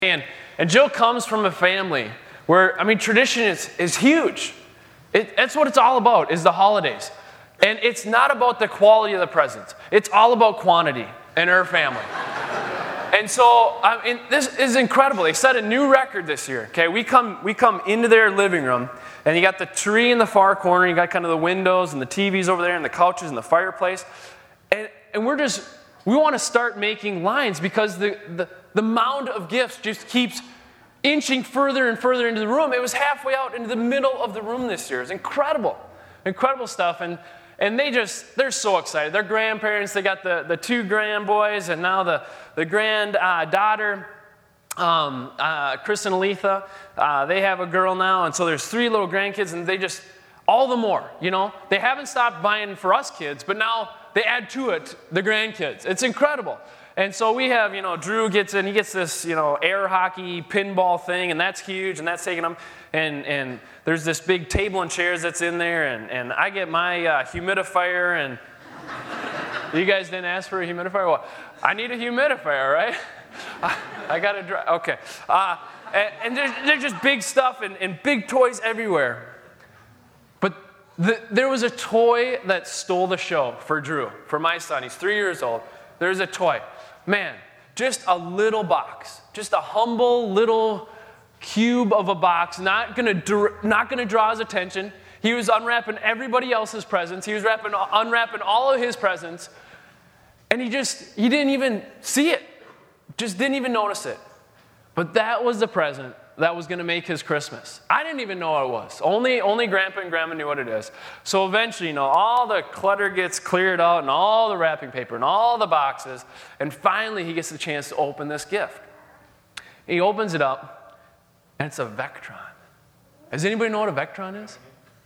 And Jill comes from a family where, tradition is huge. That's what it's all about, is the holidays. And it's not about the quality of the presents. It's all about quantity in her family. And so, this is incredible. They set a new record this year. Okay, we come into their living room, and you got the tree in the far corner, you got kind of the windows and the TVs over there, and the couches and the fireplace. And we want to start making lines because the mound of gifts just keeps inching further and further into the room. It was halfway out into the middle of the room this year. It's incredible stuff. And they're so excited. Their grandparents, they got the two grandboys, and now the granddaughter, Chris and Aletha, they have a girl now, and so there's 3 little grandkids, and they just, all the more, They haven't stopped buying for us kids, but now they add to it the grandkids. It's incredible. And so we have, Drew gets this, air hockey pinball thing, and that's huge, and that's taking them. And there's this big table and chairs that's in there, and I get my humidifier, and you guys didn't ask for a humidifier? Well, I need a humidifier, right? I got to dry. Okay. And there's just big stuff and big toys everywhere. But there was a toy that stole the show for Drew, for my son. He's 3 years old. There's a toy. Man, just a little box. Just a humble little cube of a box, not gonna draw his attention. He was unwrapping everybody else's presents. He was unwrapping all of his presents. And he didn't even see it. Just didn't even notice it. But that was the present that was going to make his Christmas. I didn't even know what it was. Only Grandpa and Grandma knew what it is. So eventually, all the clutter gets cleared out and all the wrapping paper and all the boxes. And finally, he gets the chance to open this gift. He opens it up, and it's a Vectron. Does anybody know what a Vectron is?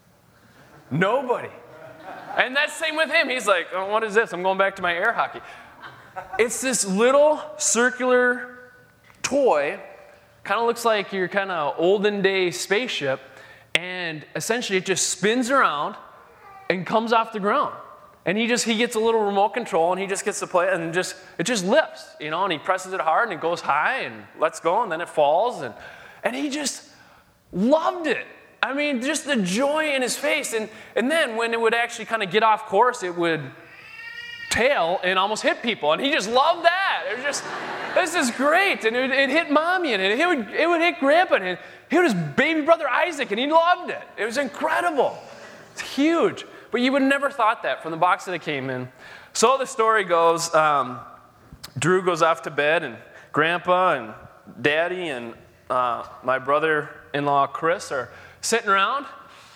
Nobody. And that's the same with him. He's like, oh, what is this? I'm going back to my air hockey. It's this little circular toy. Kind of looks like your kind of olden day spaceship, and essentially it just spins around and comes off the ground. And he gets a little remote control, and he just gets to play, and it just lifts, and he presses it hard, and it goes high and lets go, and then it falls, and he just loved it. Just the joy in his face, and then when it would actually kind of get off course, it would tail and almost hit people, and he just loved that. It was just, this is great, and it hit Mommy, and it would hit Grandpa, and it hit his baby brother Isaac, and he loved it. It was incredible. It's huge, but you would have never thought that from the box that it came in. So the story goes, Drew goes off to bed, and Grandpa and Daddy and my brother-in-law Chris are sitting around.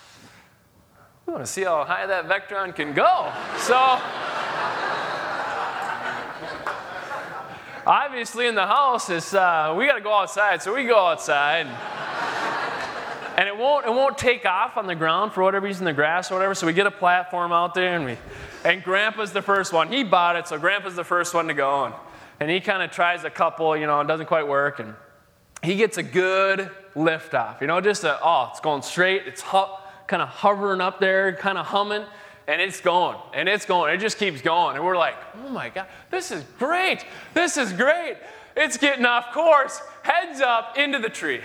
We want to see how high that Vectron can go. So obviously in the house, we got to go outside, so we go outside. And it won't take off on the ground for whatever reason, the grass or whatever, so we get a platform out there, and Grandpa's the first one. He bought it, so Grandpa's the first one to go, and he kind of tries a couple, it doesn't quite work, and he gets a good lift off, it's going straight, it's kind of hovering up there, kind of humming, and it's going, it just keeps going, and we're like, oh my God, this is great, it's getting off course, heads up into the tree.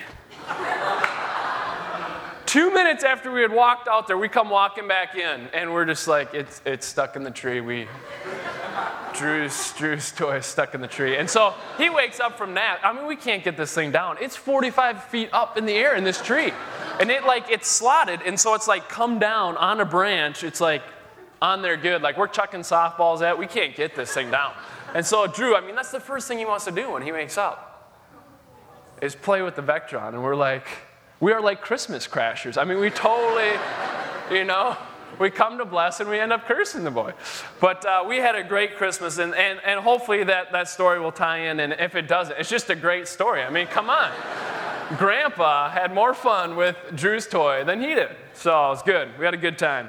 2 minutes after we had walked out there, we come walking back in, and we're just like, it's stuck in the tree. Drew's toy is stuck in the tree. And so he wakes up from that. We can't get this thing down. It's 45 feet up in the air in this tree. And it's slotted, and so it's like come down on a branch. It's like on there good. Like we're chucking softballs at. We can't get this thing down. And so Drew, that's the first thing he wants to do when he wakes up is play with the Vectron. And we are like Christmas crashers. We totally, we come to bless and we end up cursing the boy. But we had a great Christmas, and hopefully that story will tie in. And if it doesn't, it's just a great story. Come on. Grandpa had more fun with Drew's toy than he did. So it was good. We had a good time.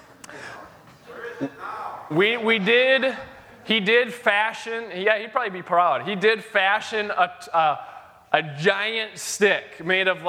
He did fashion, he'd probably be proud. He did fashion a giant stick made of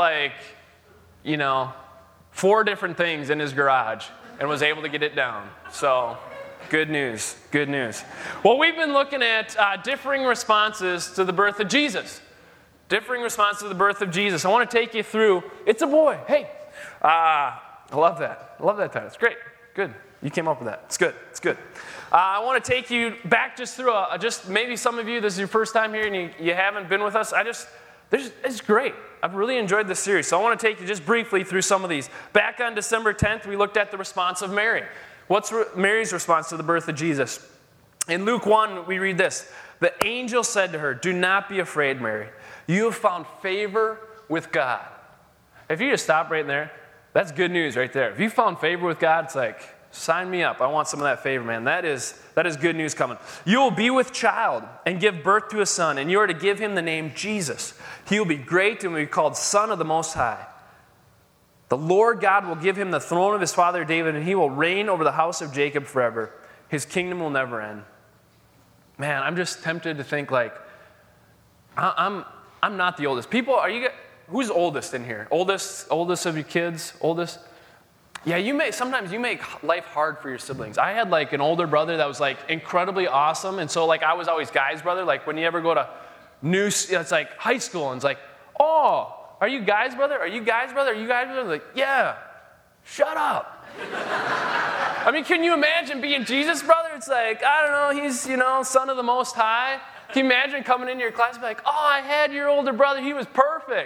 4 different things in his garage and was able to get it down. So good news. Well, we've been looking at differing responses to the birth of Jesus. Differing response to the birth of Jesus. I want to take you through, it's a boy. Hey, I love that. I love that title. It's great. Good. You came up with that. It's good. It's good. I want to take you back just through just maybe some of you, this is your first time here and you haven't been with us. It's great. I've really enjoyed this series. So I want to take you just briefly through some of these. Back on December 10th, we looked at the response of Mary. What's Mary's response to the birth of Jesus? In Luke 1, we read this. The angel said to her, "Do not be afraid, Mary. You have found favor with God." If you just stop right there, that's good news right there. If you found favor with God, it's like, sign me up. I want some of that favor, man. That is good news coming. You will be with child and give birth to a son, and you are to give him the name Jesus. He will be great and will be called Son of the Most High. The Lord God will give him the throne of his father David, and he will reign over the house of Jacob forever. His kingdom will never end. Man, I'm just tempted to think like, I'm not the oldest. Who's oldest in here? Oldest of your kids? Oldest? Yeah, sometimes you make life hard for your siblings. I had like an older brother that was like incredibly awesome, and so like I was always guy's brother. Like when you ever go to it's like high school, and it's like, oh, are you guy's brother? Are you guy's brother? Are you guy's brother? Like, yeah, shut up. I mean, can you imagine being Jesus' brother? It's like, I don't know, he's, Son of the Most High. Can you imagine coming into your class and be like, oh, I had your older brother, he was perfect.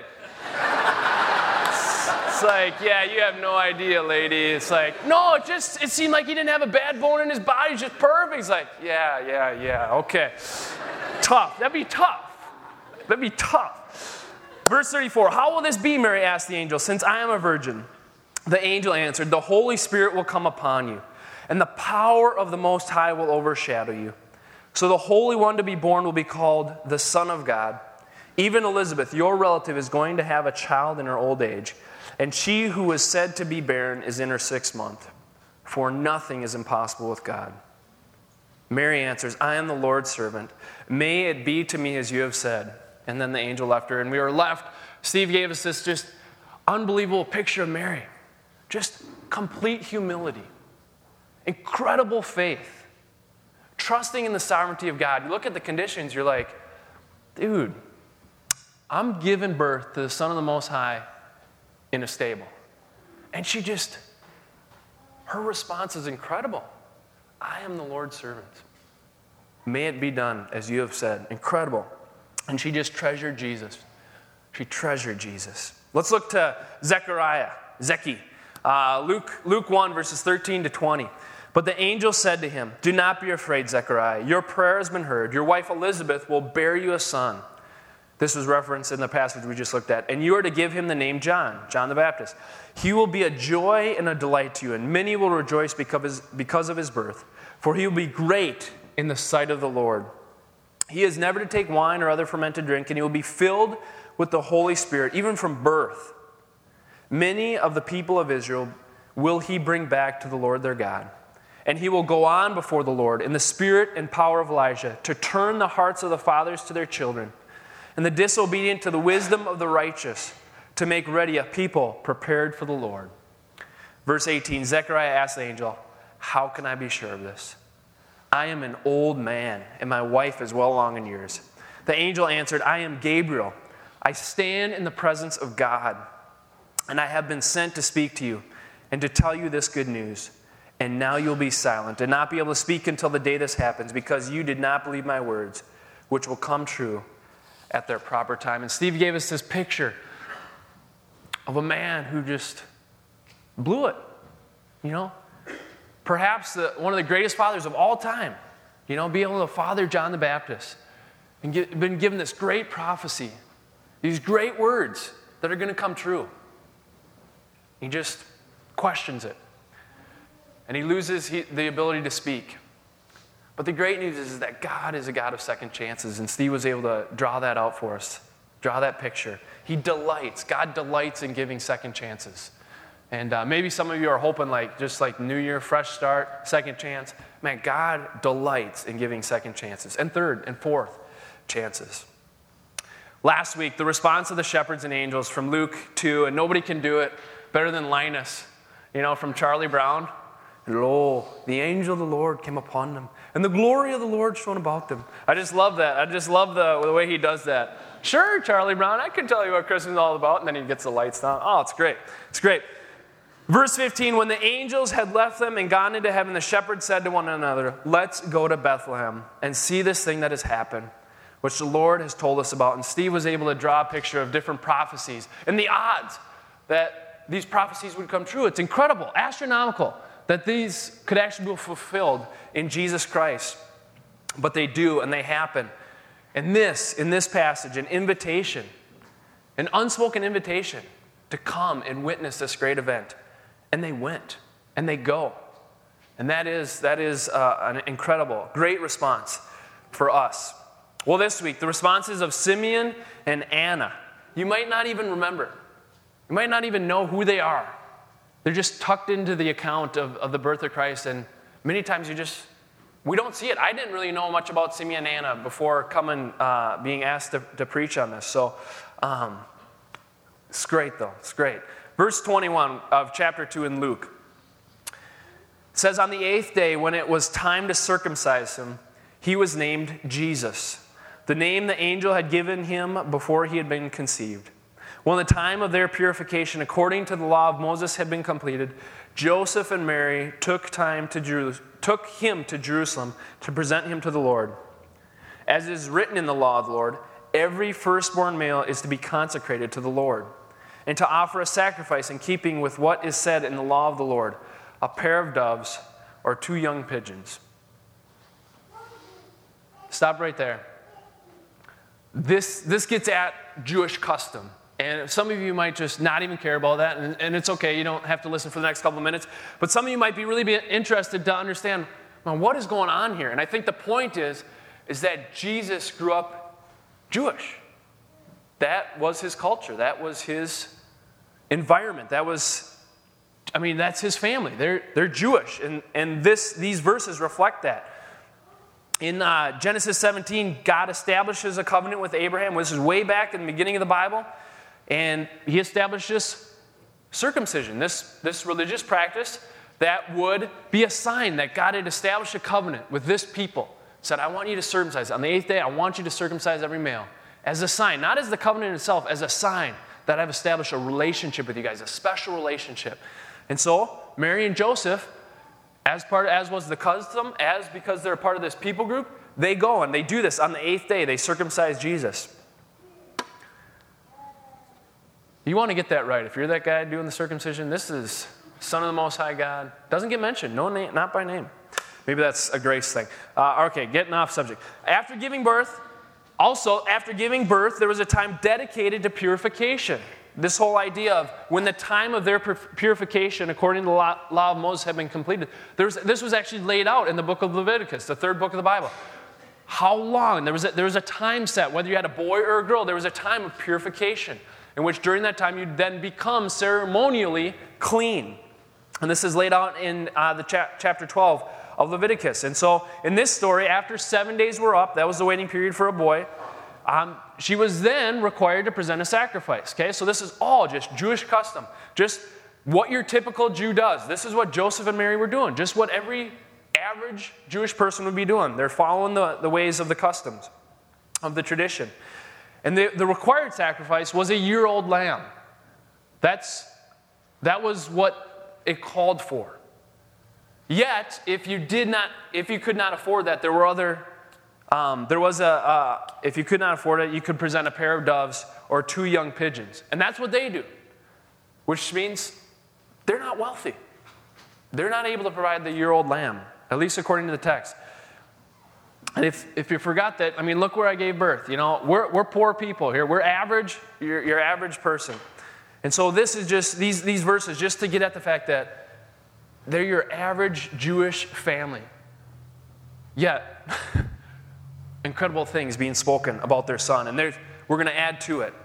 It's like, yeah, you have no idea, lady. It's like, no, it seemed like he didn't have a bad bone in his body, he's just perfect. It's like, yeah, okay. Tough, that'd be tough. Verse 34, how will this be, Mary asked the angel, since I am a virgin? The angel answered, the Holy Spirit will come upon you, and the power of the Most High will overshadow you. So the Holy One to be born will be called the Son of God. Even Elizabeth, your relative, is going to have a child in her old age, and she who was said to be barren is in her 6th month, for nothing is impossible with God. Mary answers, I am the Lord's servant. May it be to me as you have said. And then the angel left her, and we were left. Steve gave us this just unbelievable picture of Mary. Just complete humility, incredible faith, trusting in the sovereignty of God. You look at the conditions, you're like, dude, I'm giving birth to the Son of the Most High in a stable. And her response is incredible. I am the Lord's servant. May it be done as you have said. Incredible. And she just treasured Jesus. She treasured Jesus. Let's look to Zechariah, Zeki. Luke 1, verses 13 to 20. But the angel said to him, do not be afraid, Zechariah. Your prayer has been heard. Your wife Elizabeth will bear you a son. This was referenced in the passage we just looked at. And you are to give him the name John the Baptist. He will be a joy and a delight to you, and many will rejoice because of his birth. For he will be great in the sight of the Lord. He is never to take wine or other fermented drink, and he will be filled with the Holy Spirit, even from birth. Many of the people of Israel will he bring back to the Lord their God. And he will go on before the Lord in the spirit and power of Elijah to turn the hearts of the fathers to their children and the disobedient to the wisdom of the righteous, to make ready a people prepared for the Lord. Verse 18, Zechariah asked the angel, how can I be sure of this? I am an old man, and my wife is well along in years. The angel answered, I am Gabriel. I stand in the presence of God, and I have been sent to speak to you and to tell you this good news. And now you'll be silent and not be able to speak until the day this happens, because you did not believe my words, which will come true at their proper time. And Steve gave us this picture of a man who just blew it, Perhaps one of the greatest fathers of all time, being able to father John the Baptist and been given this great prophecy, these great words that are going to come true. He just questions it. And he loses the ability to speak. But the great news is that God is a God of second chances, and Steve was able to draw that out for us, draw that picture. God delights in giving second chances. And maybe some of you are hoping just like New Year, fresh start, second chance. Man, God delights in giving second chances, and third and fourth chances. Last week, the response of the shepherds and angels from Luke 2, and nobody can do it better than Linus, from Charlie Brown. And lo, the angel of the Lord came upon them, and the glory of the Lord shone about them. I just love that. I just love the way he does that. Sure, Charlie Brown, I can tell you what Christmas is all about. And then he gets the lights down. Oh, it's great. It's great. Verse 15, when the angels had left them and gone into heaven, the shepherds said to one another, let's go to Bethlehem and see this thing that has happened, which the Lord has told us about. And Steve was able to draw a picture of different prophecies and the odds that these prophecies would come true. It's incredible, astronomical, that these could actually be fulfilled in Jesus Christ. But they do, and they happen. And this, in this passage, an invitation, an unspoken invitation to come and witness this great event. And they went, and they go. And that is an incredible, great response for us. Well, this week, the responses of Simeon and Anna, you might not even remember. You might not even know who they are. They're just tucked into the account of the birth of Christ, and many times we don't see it. I didn't really know much about Simeon and Anna before being asked to preach on this. So it's great, though. It's great. Verse 21 of chapter 2 in Luke. It says, on the 8th day, when it was time to circumcise him, he was named Jesus, the name the angel had given him before he had been conceived. When the time of their purification, according to the law of Moses, had been completed, Joseph and Mary took him to Jerusalem to present him to the Lord. As is written in the law of the Lord, every firstborn male is to be consecrated to the Lord, and to offer a sacrifice in keeping with what is said in the law of the Lord, a pair of doves or 2 young pigeons. Stop right there. This gets at Jewish custom. And some of you might just not even care about that, and it's okay. You don't have to listen for the next couple of minutes. But some of you might be really interested to understand, well, what is going on here? And I think the point is that Jesus grew up Jewish. That was his culture. That was his environment. That's his family. They're Jewish, and these verses reflect that. In Genesis 17, God establishes a covenant with Abraham. This is way back in the beginning of the Bible. And he establishes circumcision, this religious practice that would be a sign that God had established a covenant with this people. Said, I want you to circumcise. On the 8th day, I want you to circumcise every male. As a sign, not as the covenant itself, as a sign that I've established a relationship with you guys, a special relationship. And so, Mary and Joseph, as was the custom, because they're a part of this people group, they go and they do this. On the 8th day, they circumcise Jesus. You want to get that right. If you're that guy doing the circumcision, this is Son of the Most High God. Doesn't get mentioned. No name, not by name. Maybe that's a grace thing. Okay, getting off subject. After giving birth, there was a time dedicated to purification. This whole idea of when the time of their purification, according to the law of Moses, had been completed, this was actually laid out in the book of Leviticus, the 3rd book of the Bible. How long? There was a time set. Whether you had a boy or a girl, there was a time of purification, in which during that time you'd then become ceremonially clean. And this is laid out in the chapter 12 of Leviticus. And so in this story, after 7 days were up, that was the waiting period for a boy, she was then required to present a sacrifice. Okay, so this is all just Jewish custom, just what your typical Jew does. This is what Joseph and Mary were doing, just what every average Jewish person would be doing. They're following the ways of the customs, of the tradition. And the required sacrifice was a year-old lamb. That was what it called for. Yet, if you could not afford that, if you could not afford it, you could present a pair of doves or 2 young pigeons. And that's what they do, which means they're not wealthy. They're not able to provide the year-old lamb, at least according to the text. And if you forgot that, look where I gave birth. We're poor people here. We're average. You're average person. And so this is just these verses just to get at the fact that they're your average Jewish family. Yet, incredible things being spoken about their son. And we're going to add to it.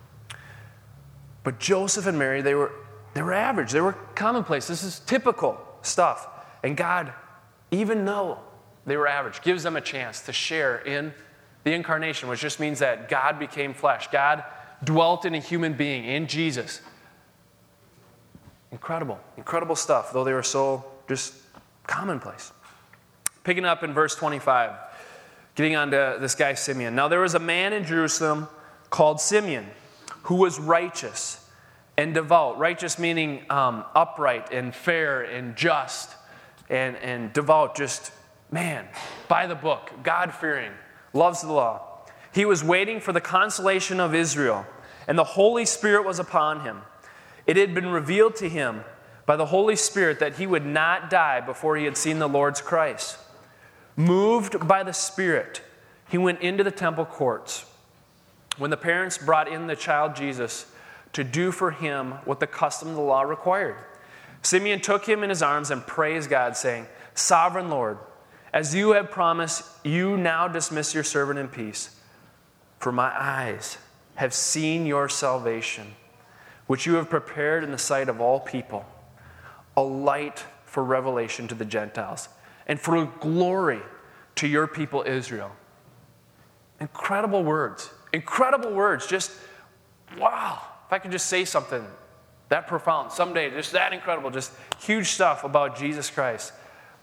But Joseph and Mary, they were average. They were commonplace. This is typical stuff. And God, even though they were average, gives them a chance to share in the incarnation, which just means that God became flesh. God dwelt in a human being, in Jesus. Incredible stuff, though they were so just Commonplace. Picking up in verse 25, getting on to this guy Simeon. Now there was a man in Jerusalem called Simeon who was righteous and devout. Righteous meaning upright and fair and just, and devout, just, man, by the book, God-fearing, loves the law. He was waiting for the consolation of Israel, and the Holy Spirit was upon him. It had been revealed to him by the Holy Spirit that he would not die before he had seen the Lord's Christ. Moved by the Spirit, he went into the temple courts. When the parents brought in the child Jesus to do for him what the custom of the law required, Simeon took him in his arms and praised God, saying, Sovereign Lord, as you have promised, you now dismiss your servant in peace. For my eyes have seen your salvation, which you have prepared in the sight of all people, a light for revelation to the Gentiles, and for glory to your people Israel. Incredible words. Incredible words. Just, wow. If I could just say something that profound someday, just that incredible, just huge stuff about Jesus Christ.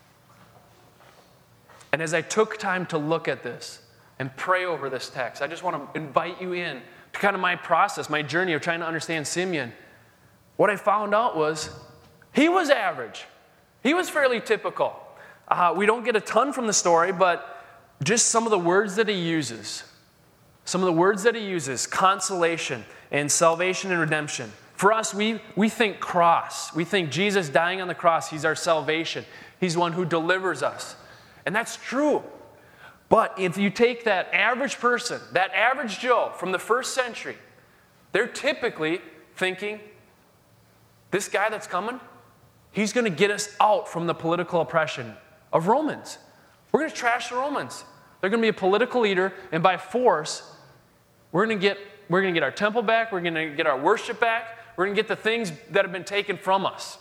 And as I took time to look at this and pray over this text, I just want to invite you in to kind of my process, my journey of trying to understand Simeon. What I found out was he was average. He was fairly typical. We don't get a ton from the story, but just some of the words that he uses. Some of the words that he uses, consolation and salvation and redemption. For us, we think cross. We think Jesus dying on the cross, he's our salvation. He's the one who delivers us. And that's true. But if you take that average person, that average Joe from the first century, they're typically thinking, this guy that's coming, he's going to get us out from the political oppression of Romans. We're going to trash the Romans. They're going to be a political leader, and by force, we're going to get our temple back, we're going to get our worship back, we're going to get the things that have been taken from us.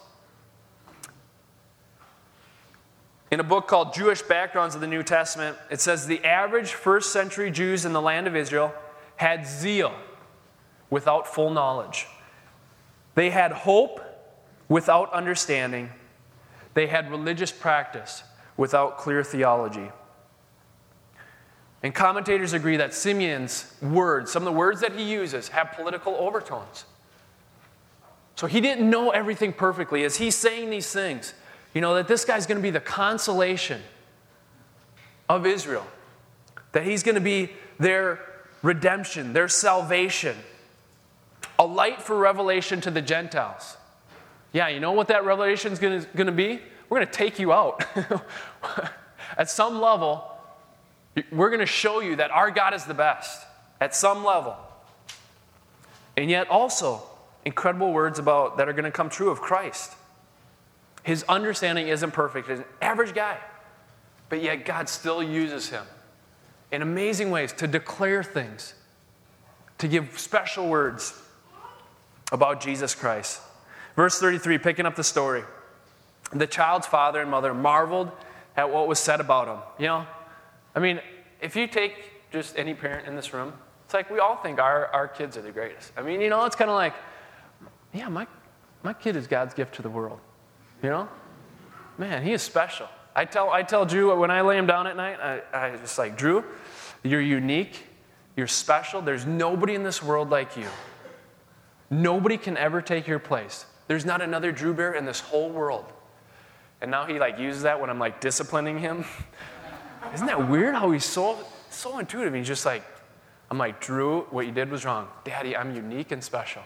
In a book called Jewish Backgrounds of the New Testament, it says the average first century Jews in the land of Israel had zeal without full knowledge. They had hope without understanding. They had religious practice without clear theology. And commentators agree that Simeon's words, some of the words that he uses, have political overtones. So he didn't know everything perfectly. As he's saying these things, that this guy's going to be the consolation of Israel. That he's going to be their redemption, their salvation. A light for revelation to the Gentiles. Yeah, you know what that revelation is going to be? We're going to take you out. At some level, we're going to show you that our God is the best. At some level. And yet also, incredible words that are going to come true of Christ. His understanding isn't perfect. He's an average guy. But yet God still uses him in amazing ways to declare things, to give special words about Jesus Christ. Verse 33, picking up the story. The child's father and mother marveled at what was said about him. If you take just any parent in this room, it's like we all think our kids are the greatest. It's kind of like, yeah, my kid is God's gift to the world. Man, he is special. I tell Drew when I lay him down at night, I just like, Drew, you're unique, you're special. There's nobody in this world like you. Nobody can ever take your place. There's not another Drew Bear in this whole world. And now he uses that when I'm disciplining him. Isn't that weird how he's so intuitive? He's just I'm like, Drew, what you did was wrong. Daddy, I'm unique and special.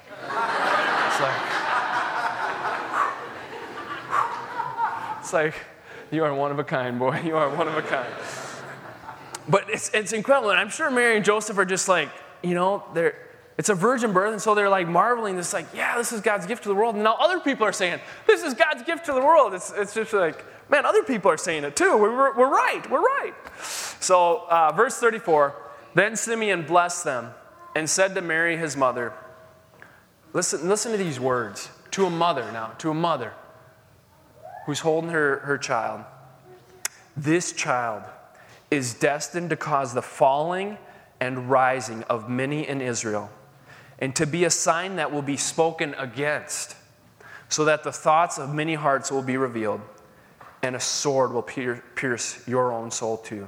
It's like, you are one of a kind, boy. You are one of a kind. But it's incredible. And I'm sure Mary and Joseph are just it's a virgin birth, and so they're marveling. This yeah, this is God's gift to the world. And now other people are saying, this is God's gift to the world. It's just man, other people are saying it too. We're right. So verse 34, then Simeon blessed them and said to Mary, his mother, listen to these words, to a mother who's holding her child. This child is destined to cause the falling and rising of many in Israel, and to be a sign that will be spoken against, so that the thoughts of many hearts will be revealed. and a sword will pierce your own soul too.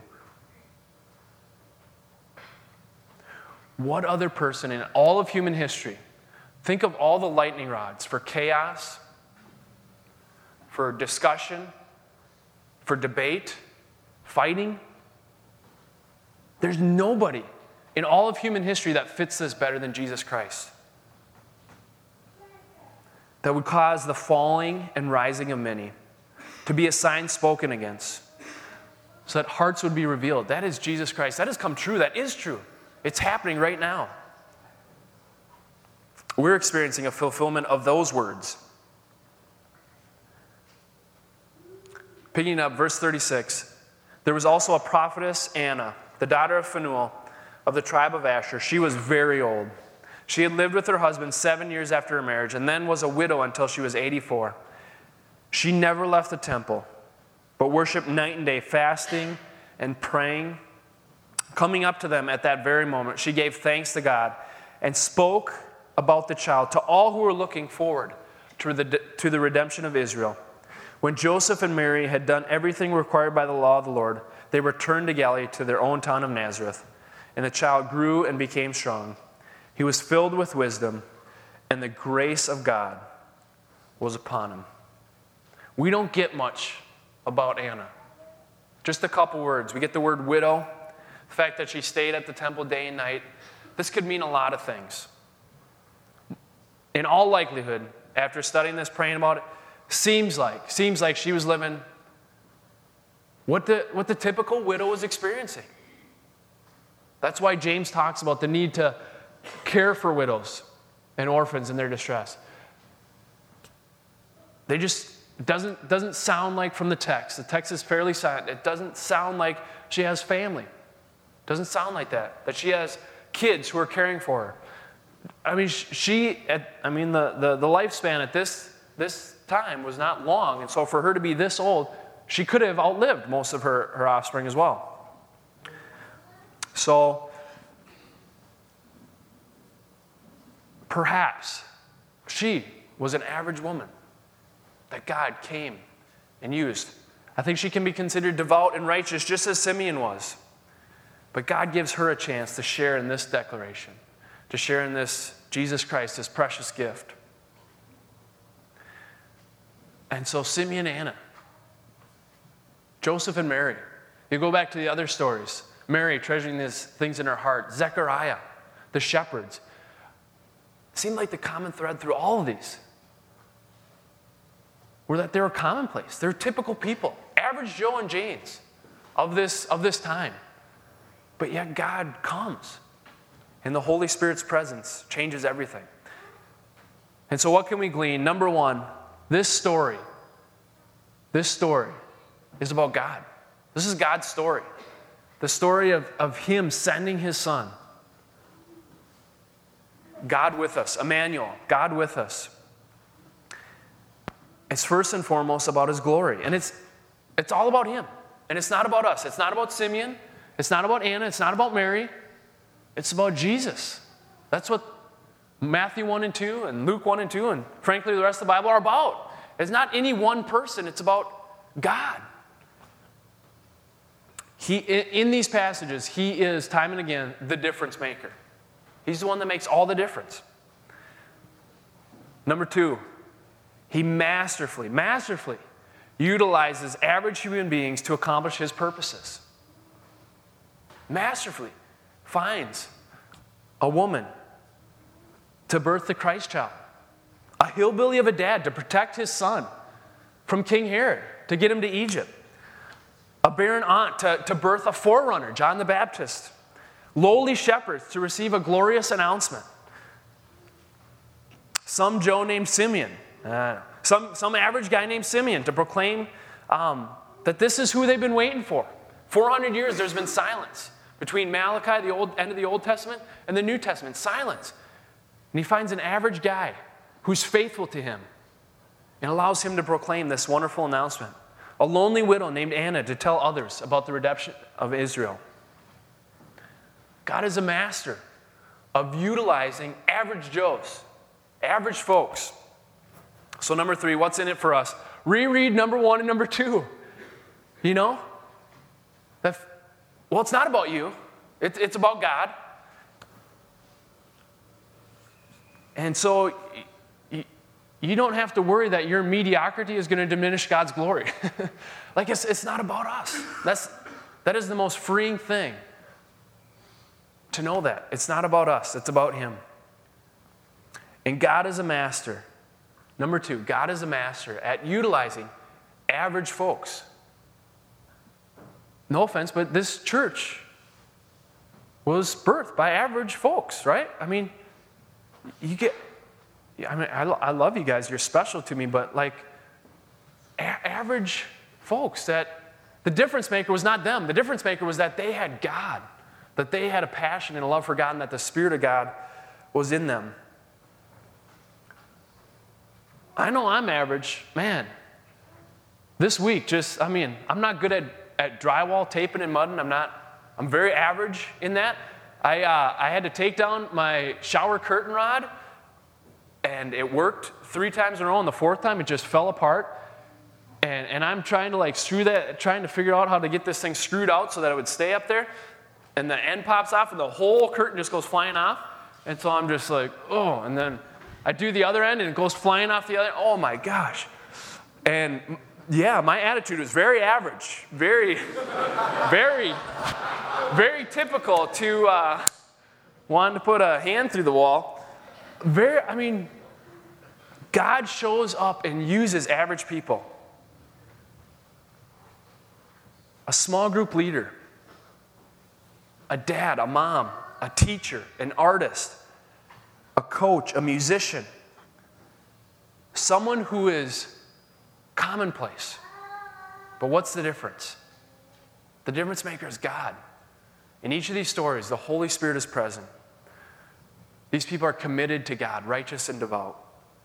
What other person in all of human history, think of all the lightning rods for chaos, for discussion, for debate, fighting. There's nobody in all of human history that fits this better than Jesus Christ. That would cause the falling and rising of many, to be a sign spoken against, so that hearts would be revealed. That is Jesus Christ. That has come true. That is true. It's happening right now. We're experiencing a fulfillment of those words. Picking up verse 36, there was also a prophetess, Anna, the daughter of Phanuel of the tribe of Asher. She was very old. She had lived with her husband 7 years after her marriage and then was a widow until she was 84. She never left the temple, but worshiped night and day, fasting and praying. Coming up to them at that very moment, she gave thanks to God and spoke about the child to all who were looking forward to the redemption of Israel. When Joseph and Mary had done everything required by the law of the Lord, they returned to Galilee to their own town of Nazareth. And the child grew and became strong. He was filled with wisdom, and the grace of God was upon him. We don't get much about Anna. Just a couple words. We get the word widow, the fact that she stayed at the temple day and night. This could mean a lot of things. In all likelihood, after studying this, praying about it, seems like she was living what the typical widow was experiencing. That's why James talks about the need to care for widows and orphans in their distress. They just doesn't sound like from the text. The text is fairly silent. It doesn't sound like she has family. It doesn't sound like that she has kids who are caring for her. I mean, the lifespan at this time was not long, and so for her to be this old, she could have outlived most of her offspring as well. So, perhaps she was an average woman that God came and used. I think she can be considered devout and righteous just as Simeon was. But God gives her a chance to share in this declaration, to share in this Jesus Christ, this precious gift. And so Simeon and Anna, Joseph and Mary, you go back to the other stories. Mary treasuring these things in her heart. Zechariah, the shepherds. It seemed like the common thread through all of these were that they were commonplace. They were typical people, average Joe and Janes of this time. But yet God comes, and the Holy Spirit's presence changes everything. And so what can we glean? Number one, this story is about God. This is God's story. The story of Him sending His Son. God with us, Emmanuel, God with us. It's first and foremost about His glory. And it's all about Him. And it's not about us. It's not about Simeon. It's not about Anna. It's not about Mary. It's about Jesus. That's what Matthew 1 and 2 and Luke 1 and 2 and frankly the rest of the Bible are about. It's not any one person. It's about God. In these passages, He is, time and again, the difference maker. He's the one that makes all the difference. Number two, He masterfully utilizes average human beings to accomplish His purposes. Masterfully finds a woman to birth the Christ child. A hillbilly of a dad to protect his son from King Herod, to get him to Egypt. A barren aunt to birth a forerunner, John the Baptist. Lowly shepherds to receive a glorious announcement. Some Joe named Simeon. Some average guy named Simeon to proclaim that this is who they've been waiting for. 400 years there's been silence between Malachi, the end of the Old Testament, and the New Testament. Silence. And he finds an average guy who's faithful to him and allows him to proclaim this wonderful announcement. A lonely widow named Anna to tell others about the redemption of Israel. God is a master of utilizing average Joes, average folks. So number three, what's in it for us? Reread number 1 and number 2. You know? Well, it's not about you. It's about God. And so you don't have to worry that your mediocrity is going to diminish God's glory. Like, it's not about us. That is the most freeing thing, to know that. It's not about us. It's about Him. And God is a master. Number 2, God is a master at utilizing average folks. No offense, but this church was birthed by average folks, right? I mean, I love you guys. You're special to me, but like average folks, that the difference maker was not them. The difference maker was that they had God, that they had a passion and a love for God, and that the Spirit of God was in them. I know I'm average. Man, this week I'm not good at drywall, taping, and mudding. I'm very average in that. I had to take down my shower curtain rod, and it worked 3 times in a row, and the 4th time it just fell apart. And I'm trying to screw that, trying to figure out how to get this thing screwed out so that it would stay up there. And the end pops off and the whole curtain just goes flying off. And so I'm just like, oh, and then I do the other end and it goes flying off the other end. Oh my gosh. And yeah, my attitude was very average, very, very, very typical to wanting to put a hand through the wall. God shows up and uses average people. A small group leader, a dad, a mom, a teacher, an artist, a coach, a musician, someone who is commonplace. But what's the difference? The difference maker is God. In each of these stories, the Holy Spirit is present. These people are committed to God, righteous and devout.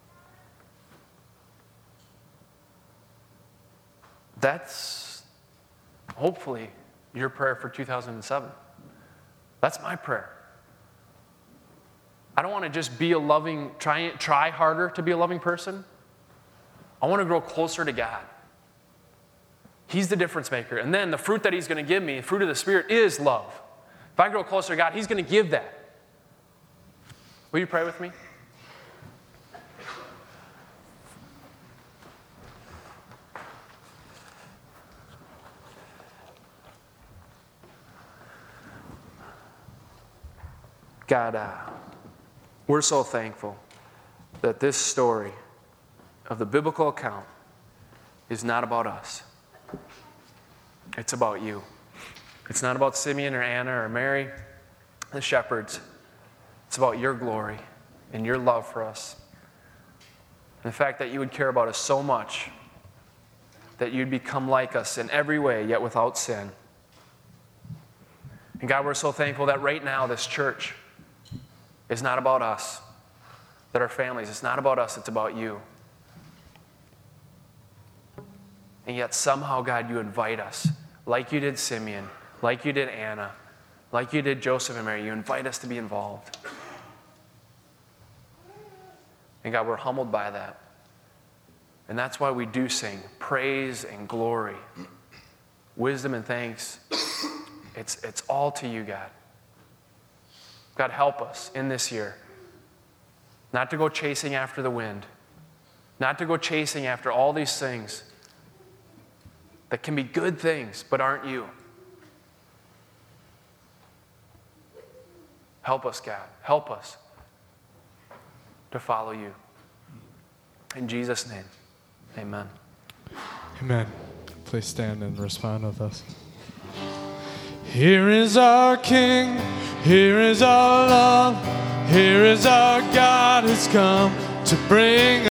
That's hopefully your prayer for 2007. That's my prayer. I don't want to just be a loving, try harder to be a loving person. I want to grow closer to God. He's the difference maker. And then the fruit that He's going to give me, the fruit of the Spirit, is love. If I grow closer to God, He's going to give that. Will you pray with me? God, we're so thankful that this story of the biblical account is not about us. It's about You. It's not about Simeon or Anna or Mary, the shepherds. It's about Your glory and Your love for us. And the fact that You would care about us so much that You'd become like us in every way, yet without sin. And God, we're so thankful that right now this church is not about us, that our families, it's not about us, it's about You. And yet somehow, God, You invite us, like You did Simeon, like You did Anna, like You did Joseph and Mary. You invite us to be involved. And God, we're humbled by that. And that's why we do sing praise and glory, wisdom and thanks. It's all to You, God. God, help us in this year not to go chasing after the wind, not to go chasing after all these things that can be good things but aren't You. Help us, God. Help us to follow You. In Jesus' name, amen. Amen. Please stand and respond with us. Here is our King, here is our love, here is our God who's come to bring